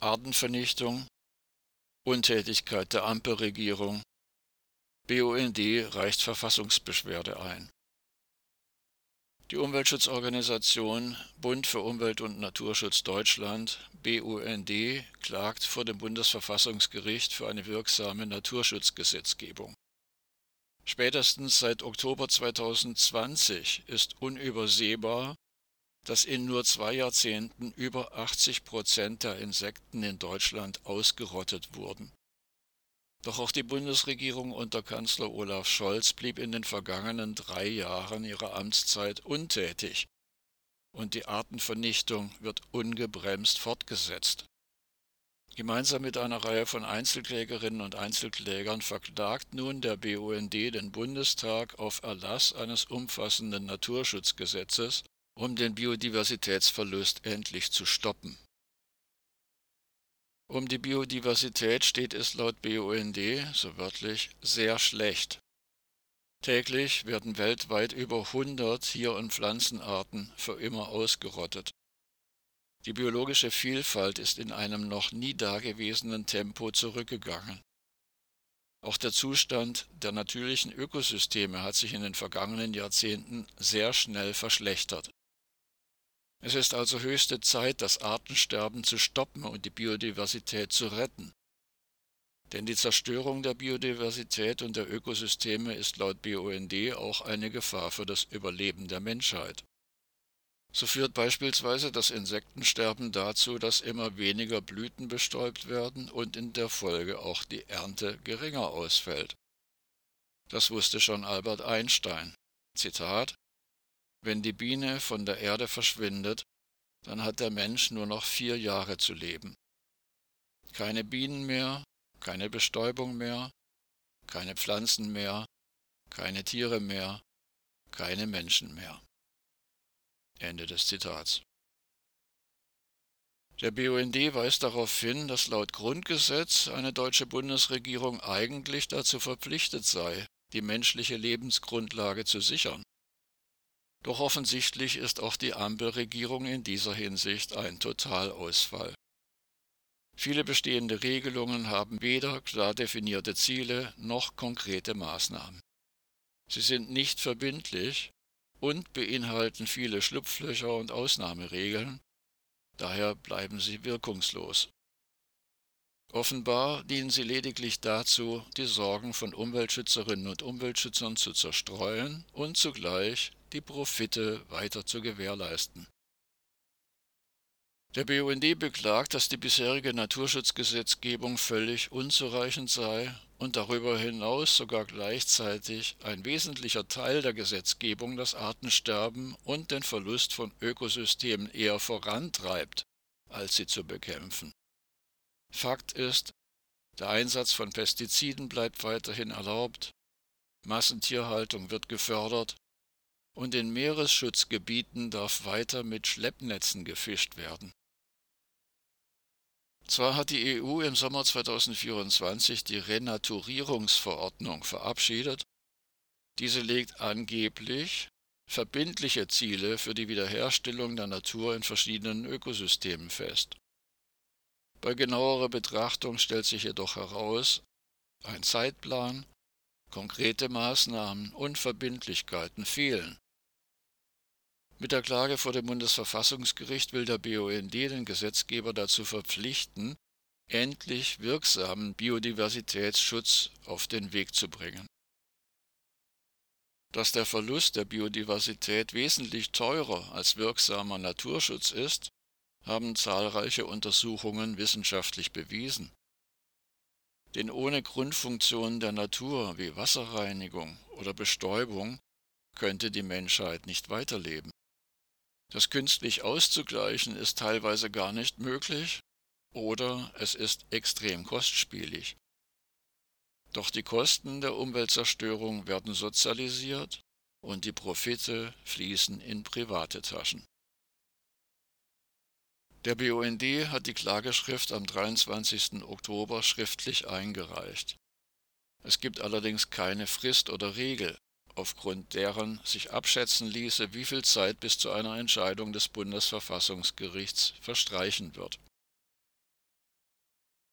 Artenvernichtung, Untätigkeit der Ampelregierung. BUND reicht Verfassungsbeschwerde ein. Die Umweltschutzorganisation Bund für Umwelt und Naturschutz Deutschland (BUND) klagt vor dem Bundesverfassungsgericht für eine wirksame Naturschutzgesetzgebung. Spätestens seit Oktober 2020 ist unübersehbar, dass in nur 2 Jahrzehnten über 80% der Insekten in Deutschland ausgerottet wurden. Doch auch die Bundesregierung unter Kanzler Olaf Scholz blieb in den vergangenen 3 Jahren ihrer Amtszeit untätig und die Artenvernichtung wird ungebremst fortgesetzt. Gemeinsam mit einer Reihe von Einzelklägerinnen und Einzelklägern verklagt nun der BUND den Bundestag auf Erlass eines umfassenden Naturschutzgesetzes, um den Biodiversitätsverlust endlich zu stoppen. Um die Biodiversität steht es laut BUND, so wörtlich, sehr schlecht. Täglich werden weltweit über 100 Tier- und Pflanzenarten für immer ausgerottet. Die biologische Vielfalt ist in einem noch nie dagewesenen Tempo zurückgegangen. Auch der Zustand der natürlichen Ökosysteme hat sich in den vergangenen Jahrzehnten sehr schnell verschlechtert. Es ist also höchste Zeit, das Artensterben zu stoppen und die Biodiversität zu retten. Denn die Zerstörung der Biodiversität und der Ökosysteme ist laut BUND auch eine Gefahr für das Überleben der Menschheit. So führt beispielsweise das Insektensterben dazu, dass immer weniger Blüten bestäubt werden und in der Folge auch die Ernte geringer ausfällt. Das wusste schon Albert Einstein. Zitat: Wenn die Biene von der Erde verschwindet, dann hat der Mensch nur noch 4 Jahre zu leben. Keine Bienen mehr, keine Bestäubung mehr, keine Pflanzen mehr, keine Tiere mehr, keine Menschen mehr. Ende des Zitats. Der BUND weist darauf hin, dass laut Grundgesetz eine deutsche Bundesregierung eigentlich dazu verpflichtet sei, die menschliche Lebensgrundlage zu sichern. Doch offensichtlich ist auch die Ampelregierung in dieser Hinsicht ein Totalausfall. Viele bestehende Regelungen haben weder klar definierte Ziele noch konkrete Maßnahmen. Sie sind nicht verbindlich und beinhalten viele Schlupflöcher und Ausnahmeregeln, daher bleiben sie wirkungslos. Offenbar dienen sie lediglich dazu, die Sorgen von Umweltschützerinnen und Umweltschützern zu zerstreuen und zugleich die Profite weiter zu gewährleisten. Der BUND beklagt, dass die bisherige Naturschutzgesetzgebung völlig unzureichend sei und darüber hinaus sogar gleichzeitig ein wesentlicher Teil der Gesetzgebung das Artensterben und den Verlust von Ökosystemen eher vorantreibt, als sie zu bekämpfen. Fakt ist, der Einsatz von Pestiziden bleibt weiterhin erlaubt, Massentierhaltung wird gefördert und in Meeresschutzgebieten darf weiter mit Schleppnetzen gefischt werden. Zwar hat die EU im Sommer 2024 die Renaturierungsverordnung verabschiedet, diese legt angeblich verbindliche Ziele für die Wiederherstellung der Natur in verschiedenen Ökosystemen fest. Bei genauerer Betrachtung stellt sich jedoch heraus, ein Zeitplan, konkrete Maßnahmen und Verbindlichkeiten fehlen. Mit der Klage vor dem Bundesverfassungsgericht will der BUND den Gesetzgeber dazu verpflichten, endlich wirksamen Biodiversitätsschutz auf den Weg zu bringen. Dass der Verlust der Biodiversität wesentlich teurer als wirksamer Naturschutz ist, haben zahlreiche Untersuchungen wissenschaftlich bewiesen. Denn ohne Grundfunktionen der Natur wie Wasserreinigung oder Bestäubung könnte die Menschheit nicht weiterleben. Das künstlich auszugleichen ist teilweise gar nicht möglich oder es ist extrem kostspielig. Doch die Kosten der Umweltzerstörung werden sozialisiert und die Profite fließen in private Taschen. Der BUND hat die Klageschrift am 23. Oktober schriftlich eingereicht. Es gibt allerdings keine Frist oder Regel, aufgrund deren sich abschätzen ließe, wie viel Zeit bis zu einer Entscheidung des Bundesverfassungsgerichts verstreichen wird.